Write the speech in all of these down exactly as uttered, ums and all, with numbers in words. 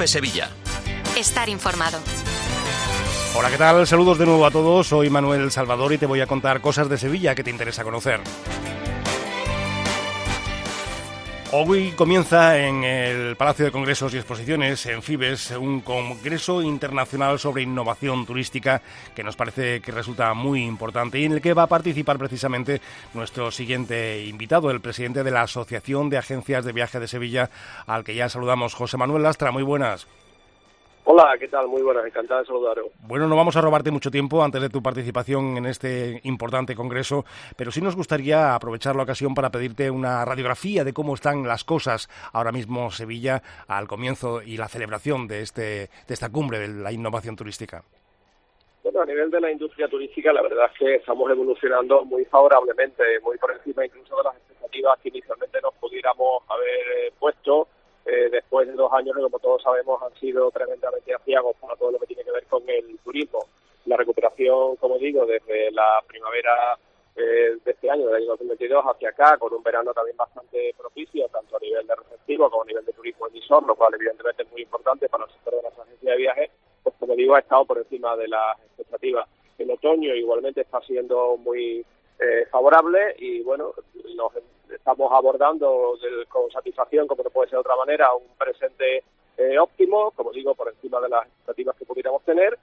COPE Sevilla. Estar informado. Hola, ¿qué tal? Saludos de nuevo a todos. Soy Manuel Salvador y te voy a contar cosas de Sevilla que te interesa conocer. Hoy comienza en el Palacio de Congresos y Exposiciones, en Fibes, un congreso internacional sobre innovación turística que nos parece que resulta muy importante y en el que va a participar precisamente nuestro siguiente invitado, el presidente de la Asociación de Agencias de Viaje de Sevilla, al que ya saludamos. José Manuel Lastra, muy buenas. Hola, ¿qué tal? Muy buenas, encantado de saludaros. Bueno, no vamos a robarte mucho tiempo antes de tu participación en este importante congreso, pero sí nos gustaría aprovechar la ocasión para pedirte una radiografía de cómo están las cosas ahora mismo Sevilla al comienzo y la celebración de este de esta cumbre de la innovación turística. Bueno, a nivel de la industria turística, la verdad es que estamos evolucionando muy favorablemente, muy por encima incluso de las expectativas que inicialmente nos pudiéramos haber puesto. Eh, después de dos años que, como todos sabemos, han sido tremendamente aciagos para todo lo que tiene que ver con el turismo. La recuperación, como digo, desde la primavera eh, de este año, del año dos mil veintidós, hacia acá, con un verano también bastante propicio, tanto a nivel de receptivo como a nivel de turismo emisor, lo cual evidentemente es muy importante para el sector de las agencias de viajes, pues como digo, ha estado por encima de las expectativas. El otoño igualmente está siendo muy eh, favorable y, bueno, nos estamos abordando de, con satisfacción, como no puede ser de otra manera, un presente eh, óptimo, como digo, por encima de las expectativas que pudiéramos tener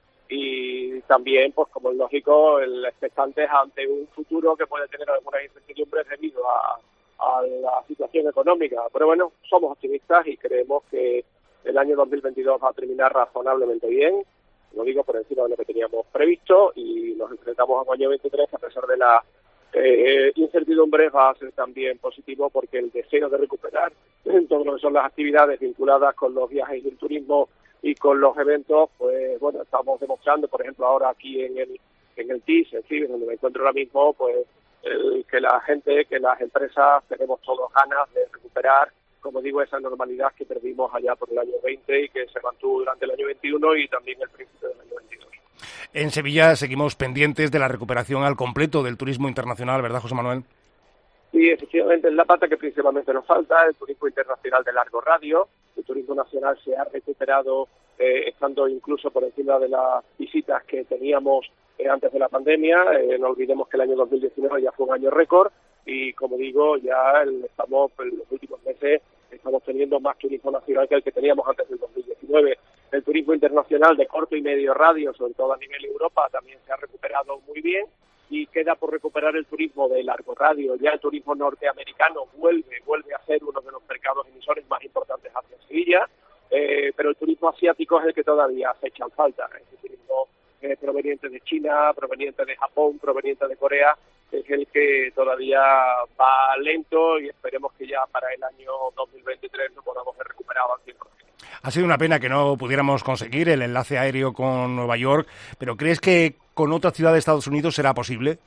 y también, pues como es lógico, el expectantes ante un futuro que puede tener algunas incertidumbres debido a, a la situación económica. Pero bueno, somos optimistas y creemos que el año dos mil veintidós va a terminar razonablemente bien, lo digo por encima de lo que teníamos previsto y nos enfrentamos a un año veintitrés que a pesar de la Eh, incertidumbre va a ser también positivo porque el deseo de recuperar en todo lo que son las actividades vinculadas con los viajes y el turismo y con los eventos, pues bueno, estamos demostrando, por ejemplo, ahora aquí en el en el T I S, en fin, donde me encuentro ahora mismo, pues el, que la gente, que las empresas tenemos todos ganas de recuperar, como digo, esa normalidad que perdimos allá por el año veinte y que se mantuvo durante el año veintiuno y también el principio del año veintidós. En Sevilla seguimos pendientes de la recuperación al completo del turismo internacional, ¿verdad, José Manuel? Sí, efectivamente, es la pata que principalmente nos falta, el turismo internacional de largo radio. El turismo nacional se ha recuperado eh, estando incluso por encima de las visitas que teníamos eh, antes de la pandemia. Eh, no olvidemos que el año dos mil diecinueve ya fue un año récord y, como digo, ya el, estamos en los últimos meses estamos teniendo más turismo nacional que el que teníamos antes del dos mil diecinueve. El turismo internacional de corto y medio radio, sobre todo a nivel Europa, también se ha recuperado muy bien y queda por recuperar el turismo de largo radio. Ya el turismo norteamericano vuelve vuelve a ser uno de los mercados emisores más importantes hacia Sevilla, eh, pero el turismo asiático es el que todavía se echan falta. Ese turismo eh, proveniente de China, proveniente de Japón, proveniente de Corea, es el que todavía va lento y esperemos que ya para el año dos mil veintitrés lo podamos ver recuperado al cien por ciento. Ha sido una pena que no pudiéramos conseguir el enlace aéreo con Nueva York, pero ¿crees que con otra ciudad de Estados Unidos será posible?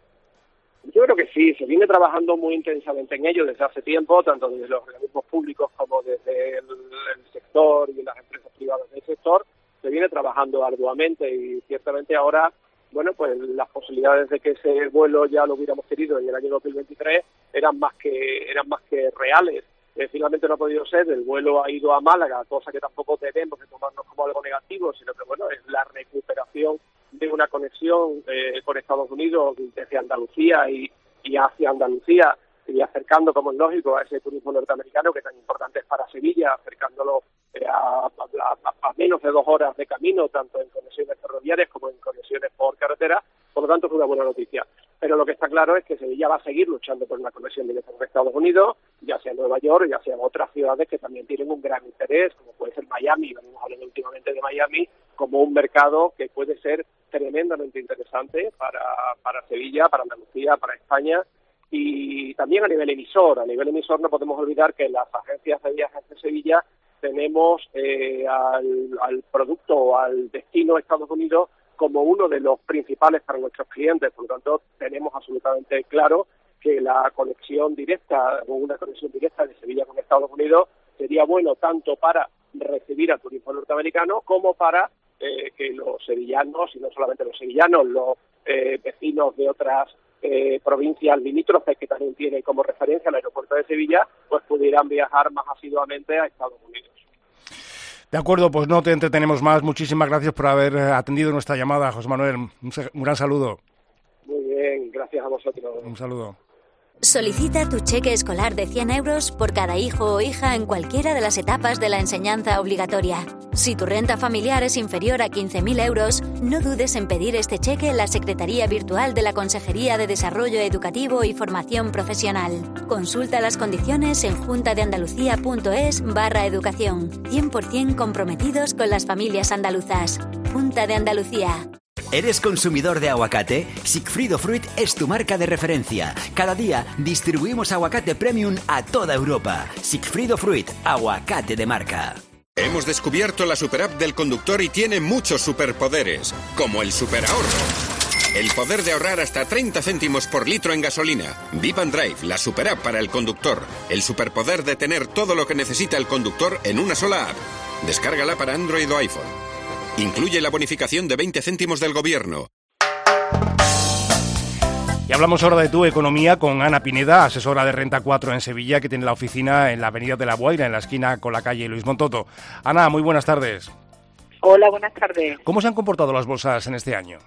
Yo creo que sí, se viene trabajando muy intensamente en ello desde hace tiempo, tanto desde los organismos públicos como desde el, el sector y las empresas privadas del sector. Se viene trabajando arduamente y ciertamente ahora, bueno, pues las posibilidades de que ese vuelo ya lo hubiéramos tenido en el año dos mil veintitrés eran más que eran más que reales. Eh, finalmente no ha podido ser, el vuelo ha ido a Málaga, cosa que tampoco debemos de tomarnos como algo negativo, sino que bueno, es la recuperación de una conexión eh, con Estados Unidos desde Andalucía y, y hacia Andalucía y acercando, como es lógico, a ese turismo norteamericano que tan importante es para Sevilla, acercándolo eh, a, a, a menos de dos horas de camino, tanto en conexiones ferroviarias como en conexiones por carretera. Por lo tanto, es una buena noticia. Pero lo que está claro es que Sevilla va a seguir luchando por una conexión directa con Estados Unidos, ya sea en Nueva York, ya sea en otras ciudades que también tienen un gran interés, como puede ser Miami. Venimos hablando últimamente de Miami como un mercado que puede ser tremendamente interesante para, para Sevilla, para Andalucía, para España. Y también a nivel emisor. A nivel emisor no podemos olvidar que las agencias de viajes de Sevilla tenemos eh, al, al producto o al destino Estados Unidos como uno de los principales para nuestros clientes. Por lo tanto, tenemos absolutamente claro que la conexión directa o una conexión directa de Sevilla con Estados Unidos sería bueno tanto para recibir al turismo norteamericano como para eh, que los sevillanos, y no solamente los sevillanos, los eh, vecinos de otras eh, provincias limítrofes que también tienen como referencia el aeropuerto de Sevilla, pues pudieran viajar más asiduamente a Estados Unidos. De acuerdo, pues no te entretenemos más. Muchísimas gracias por haber atendido nuestra llamada, José Manuel. Un, un gran saludo. Muy bien, gracias a vosotros. Un saludo. Solicita tu cheque escolar de cien euros por cada hijo o hija en cualquiera de las etapas de la enseñanza obligatoria. Si tu renta familiar es inferior a quince mil euros, no dudes en pedir este cheque en la Secretaría Virtual de la Consejería de Desarrollo Educativo y Formación Profesional. Consulta las condiciones en juntadeandalucía.es barra educación. cien por ciento comprometidos con las familias andaluzas. Junta de Andalucía. ¿Eres consumidor de aguacate? Sigfrido Fruit es tu marca de referencia. Cada día distribuimos aguacate premium a toda Europa. Sigfrido Fruit, aguacate de marca. Hemos descubierto la superapp del conductor y tiene muchos superpoderes, como el superahorro. El poder de ahorrar hasta treinta céntimos por litro en gasolina. Vip and Drive, la superapp para el conductor. El superpoder de tener todo lo que necesita el conductor en una sola app. Descárgala para Android o iPhone. Incluye la bonificación de veinte céntimos del gobierno. Y hablamos ahora de tu economía con Ana Pineda, asesora de Renta cuatro en Sevilla, que tiene la oficina en la avenida de la Guaira, en la esquina con la calle Luis Montoto. Ana, muy buenas tardes. Hola, buenas tardes. ¿Cómo se han comportado las bolsas en este año?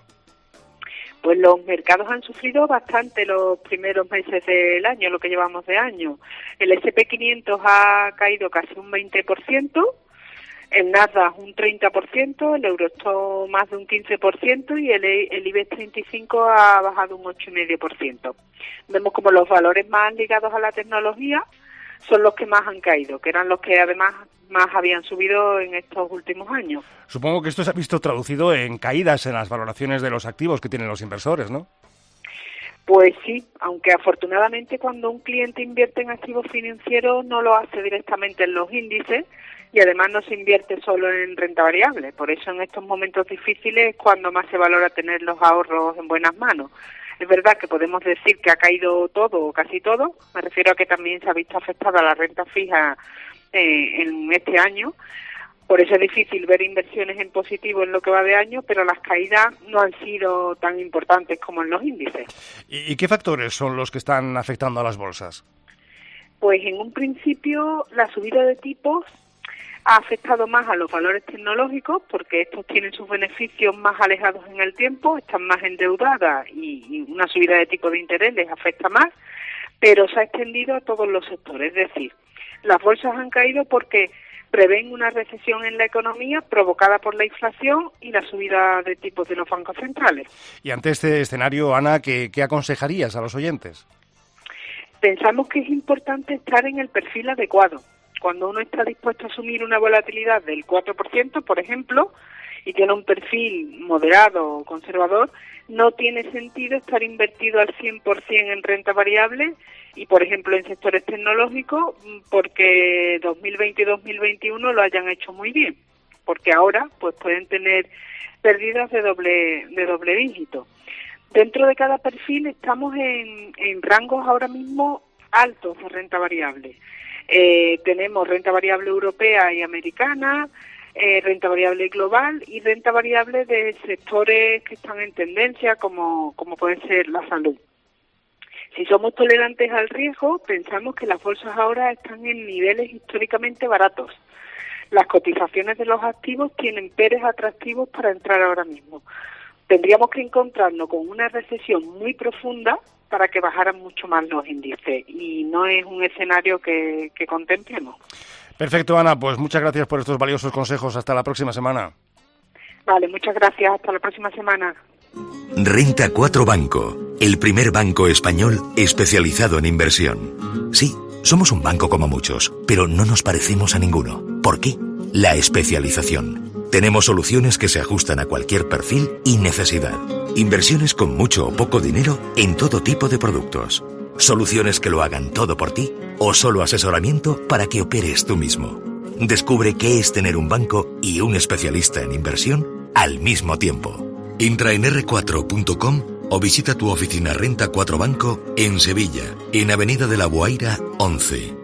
Pues los mercados han sufrido bastante los primeros meses del año, lo que llevamos de año. El ese and pe quinientos ha caído casi un veinte por ciento. El Nasdaq un treinta por ciento, el Eurostoxx más de un quince por ciento y el, el IBEX treinta y cinco ha bajado un ocho coma cinco por ciento. Vemos como los valores más ligados a la tecnología son los que más han caído, que eran los que además más habían subido en estos últimos años. Supongo que esto se ha visto traducido en caídas en las valoraciones de los activos que tienen los inversores, ¿no? Pues sí, aunque afortunadamente cuando un cliente invierte en activos financieros no lo hace directamente en los índices, y además no se invierte solo en renta variable. Por eso en estos momentos difíciles es cuando más se valora tener los ahorros en buenas manos. Es verdad que podemos decir que ha caído todo o casi todo. Me refiero a que también se ha visto afectada la renta fija eh, en este año. Por eso es difícil ver inversiones en positivo en lo que va de año, pero las caídas no han sido tan importantes como en los índices. ¿Y qué factores son los que están afectando a las bolsas? Pues en un principio la subida de tipos ha afectado más a los valores tecnológicos porque estos tienen sus beneficios más alejados en el tiempo, están más endeudadas y, y una subida de tipo de interés les afecta más, pero se ha extendido a todos los sectores. Es decir, las bolsas han caído porque prevén una recesión en la economía provocada por la inflación y la subida de tipos de los bancos centrales. Y ante este escenario, Ana, ¿qué, qué aconsejarías a los oyentes? Pensamos que es importante estar en el perfil adecuado. Cuando uno está dispuesto a asumir una volatilidad del cuatro por ciento, por ejemplo, y tiene un perfil moderado o conservador, no tiene sentido estar invertido al cien por ciento en renta variable y, por ejemplo, en sectores tecnológicos, porque dos mil veinte y dos mil veintiuno lo hayan hecho muy bien, porque ahora pues pueden tener pérdidas de doble de doble dígito. Dentro de cada perfil estamos en, en rangos ahora mismo altos de renta variable. Eh, tenemos renta variable europea y americana, eh, renta variable global y renta variable de sectores que están en tendencia como, como puede ser la salud. Si somos tolerantes al riesgo, pensamos que las bolsas ahora están en niveles históricamente baratos. Las cotizaciones de los activos tienen peres atractivos para entrar ahora mismo. Tendríamos que encontrarnos con una recesión muy profunda para que bajaran mucho más los índices y no es un escenario que, que contemplemos. Perfecto, Ana, pues muchas gracias por estos valiosos consejos. Hasta la próxima semana. Vale, muchas gracias. Hasta la próxima semana. Renta cuatro Banco, el primer banco español especializado en inversión. Sí, somos un banco como muchos, pero no nos parecemos a ninguno. ¿Por qué? La especialización. Tenemos soluciones que se ajustan a cualquier perfil y necesidad. Inversiones con mucho o poco dinero en todo tipo de productos. Soluciones que lo hagan todo por ti o solo asesoramiento para que operes tú mismo. Descubre qué es tener un banco y un especialista en inversión al mismo tiempo. Entra en erre cuatro punto com o visita tu oficina Renta cuatro Banco en Sevilla, en Avenida de la Guaira once.